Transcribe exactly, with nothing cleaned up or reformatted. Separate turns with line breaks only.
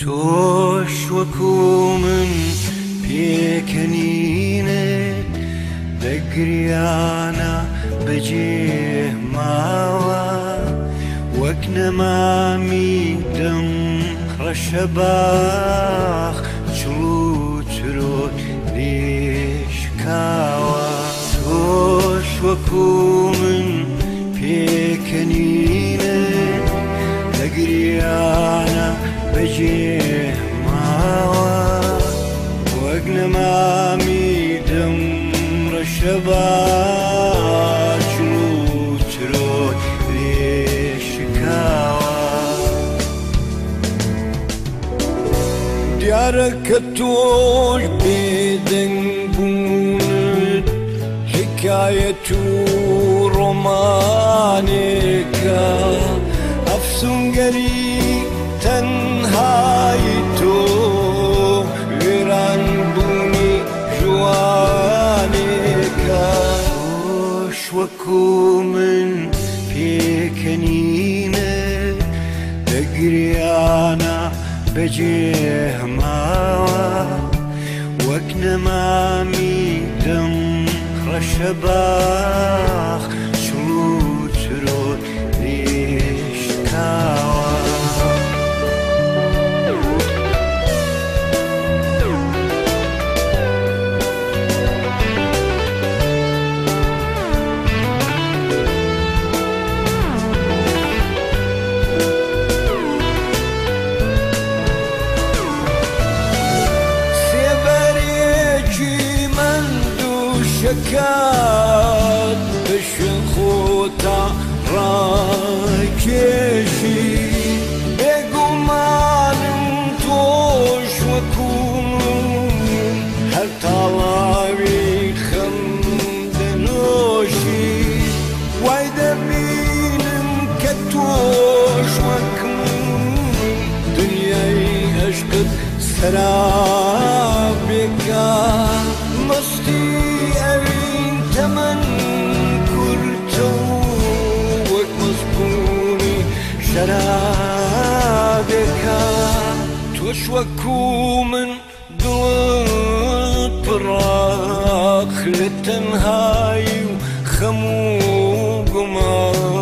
تۆش وەکوو من پێکەنینت دەگریانە بەجێ ماوە وەک نەمامی دەم ڕەشە باخ چڵ و چرۆک لێشکاوە تۆش وەکوو من پێکەنینت دەگریانە بەجێ ماوە وەک نەمامی دەم ڕەشە باخ چڵ و چرۆک لێشکاوە دیارە کە تۆش بێدەنگ بوونت حکایەت و ڕۆمانێکە ئەفسوونگەری تەنهایی تۆ وێران بوونی جوانێکە تۆش وەکوو من پێکەنینت دەگریانە بەجێ ماوە وەک نەمامی دەم ڕەشە باخ چڵ و چرۆک لێشکاوە شکات بشن خۆتا ڕاکێشی بێگومانم تۆش وەکوو من هەر تاڵاوی خەم دەنۆشی وای دەبینم کە تۆش وەک من دنیای عەشقت سەرابێکە مستی ئەوین تەمەن کورتە و وەک مەزبوونی شەرابێکە تۆش وەکوو من دڵت پڕاخ لە تەنهایی و خەم و گومان